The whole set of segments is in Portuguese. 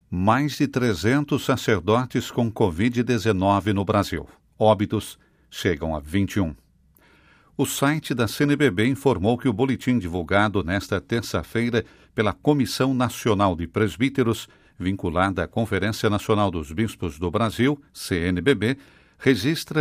Mais de 300 sacerdotes com Covid-19 no Brasil. Óbitos chegam a 21. O site da CNBB informou que o boletim divulgado nesta terça-feira pela Comissão Nacional de Presbíteros, vinculada à Conferência Nacional dos Bispos do Brasil, CNBB, registra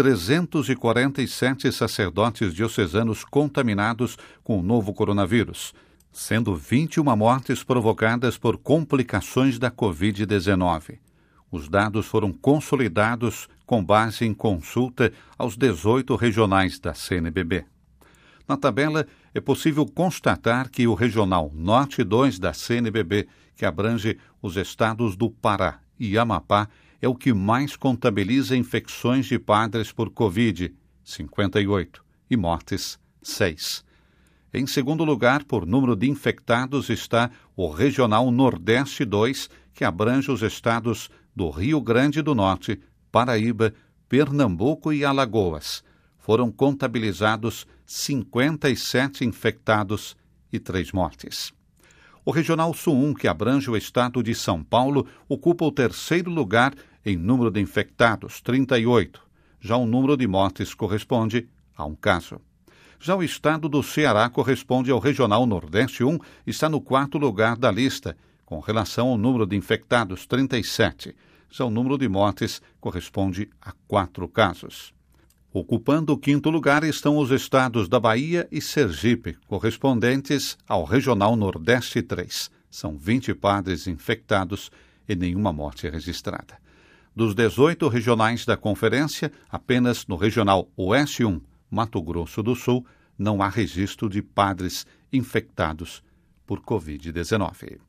347 sacerdotes diocesanos contaminados com o novo coronavírus, sendo 21 mortes provocadas por complicações da Covid-19. Os dados foram consolidados com base em consulta aos 18 regionais da CNBB. Na tabela, é possível constatar que o Regional Norte 2 da CNBB, que abrange os estados do Pará e Amapá, é o que mais contabiliza infecções de padres por Covid, 58, e mortes, 6. Em segundo lugar, por número de infectados, está o Regional Nordeste 2, que abrange os estados do Rio Grande do Norte, Paraíba, Pernambuco e Alagoas. Foram contabilizados 57 infectados e 3 mortes. O Regional Sul 1, que abrange o estado de São Paulo, ocupa o terceiro lugar em número de infectados, 38. Já o número de mortes corresponde a um caso. Já o estado do Ceará corresponde ao Regional Nordeste 1, está no quarto lugar da lista, com relação ao número de infectados, 37. Já o número de mortes corresponde a 4 casos. Ocupando o quinto lugar estão os estados da Bahia e Sergipe, correspondentes ao Regional Nordeste 3. São 20 padres infectados e nenhuma morte registrada. Dos 18 regionais da conferência, apenas no Regional Oeste 1, Mato Grosso do Sul, não há registro de padres infectados por Covid-19.